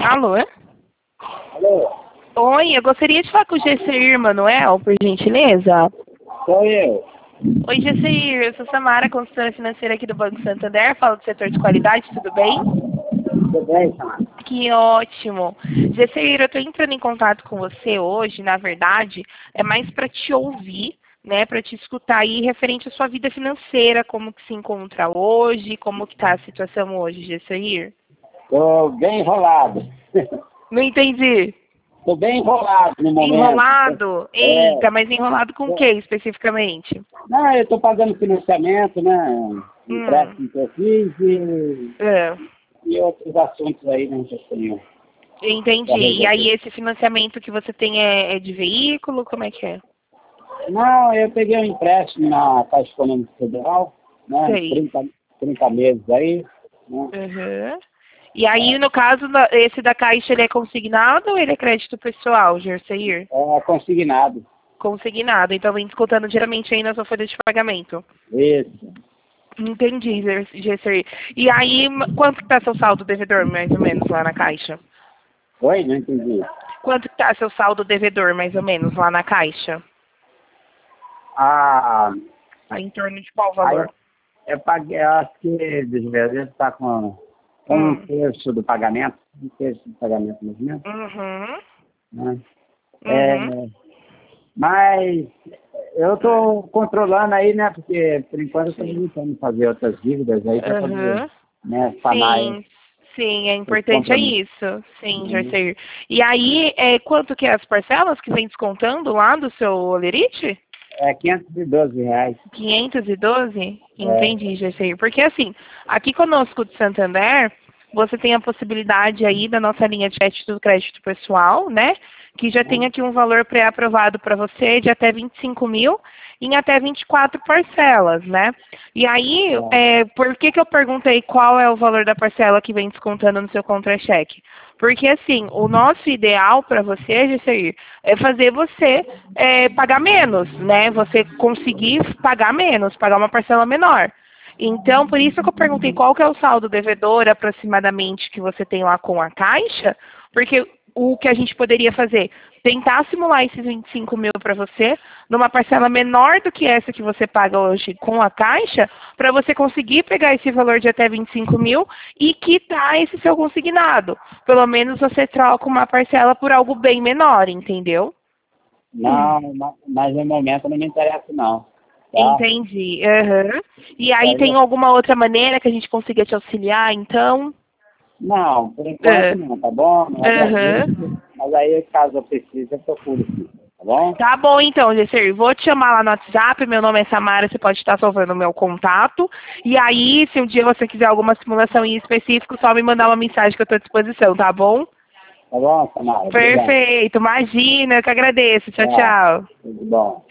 Alô? Alô? Oi, eu gostaria de falar com o Gesseir Manuel, por gentileza. Sou eu. Oi, Gesseir, eu sou Samara, consultora financeira aqui do Banco Santander, falo do setor de qualidade, tudo bem? Tudo bem, Samara? Que ótimo. Gesseir, eu estou entrando em contato com você hoje, na verdade, é mais para te ouvir, né, para te escutar aí referente à sua vida financeira, como que se encontra hoje, como que está a situação hoje, Gesseir? Tô bem enrolado. Não entendi. Tô bem enrolado no momento. Enrolado? Eita, mas enrolado com o que especificamente? Não, eu tô pagando financiamento, né? Empréstimo que eu fiz e outros assuntos aí, né, que eu tenho. Entendi. E aí esse financiamento que você tem é de veículo? Como é que é? Não, eu peguei um empréstimo na Caixa Econômica Federal, né? Sei. 30 meses aí, né? Uhum. E aí, no caso, esse da Caixa, ele é consignado ou ele é crédito pessoal, Gerseir? É consignado. Consignado. Então, vem descontando diretamente aí na sua folha de pagamento. Isso. Entendi, Gerseir. E aí, quanto que tá seu saldo devedor, mais ou menos, lá na Caixa? Oi? Não entendi. Quanto que tá seu saldo devedor, mais ou menos, lá na Caixa? Ah, Tá em torno de qual valor? eu paguei, eu acho que, deixa eu ver, às vezes está com um terço do pagamento, mais ou menos, Uhum. né? Uhum. Mas eu estou controlando aí, né? Porque por enquanto eu estou tentando fazer outras dívidas aí para poder, Uhum. né, sanar Sim, é esse importante, é compromisso. isso. Sim, Gerseir. E aí, quanto que é as parcelas que vem descontando lá do seu Olerite? É R$ 512. 512? Entendi, Gerseir. Porque assim, aqui conosco do Santander, você tem a possibilidade aí da nossa linha de crédito pessoal, né? Que já tem aqui um valor pré-aprovado para você de até 25 mil em até 24 parcelas, né? E aí, por que eu perguntei qual é o valor da parcela que vem descontando no seu contra-cheque? Porque, assim, o nosso ideal para você, Gesseir, é fazer você pagar menos, né? Você conseguir pagar menos, pagar uma parcela menor. Então, por isso que eu perguntei qual que é o saldo devedor aproximadamente que você tem lá com a Caixa, porque o que a gente poderia fazer? Tentar simular esses 25 mil para você, numa parcela menor do que essa que você paga hoje com a Caixa, para você conseguir pegar esse valor de até 25 mil e quitar esse seu consignado. Pelo menos você troca uma parcela por algo bem menor, entendeu? Não, mas no momento não me interessa não. Tá? Entendi. Uhum. E aí tem alguma outra maneira que a gente consiga te auxiliar, então? Não, por enquanto não, tá bom? Não agradeço. Mas aí, caso eu precise, eu procuro aqui, tá bom? Tá bom, então, Gesseir. Vou te chamar lá no WhatsApp. Meu nome é Samara, você pode estar salvando o meu contato. E aí, se um dia você quiser alguma simulação em específico, só me mandar uma mensagem que eu estou à disposição, tá bom? Tá bom, Samara? Perfeito. Imagina, eu que agradeço. Tchau, tchau. Tudo bom.